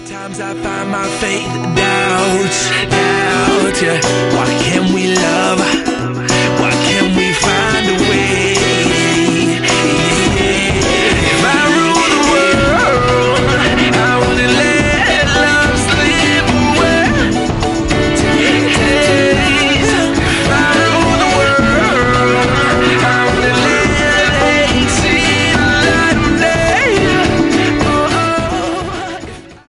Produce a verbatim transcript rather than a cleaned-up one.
Sometimes I find my faith doubt, doubt, yeah. Why can't we love?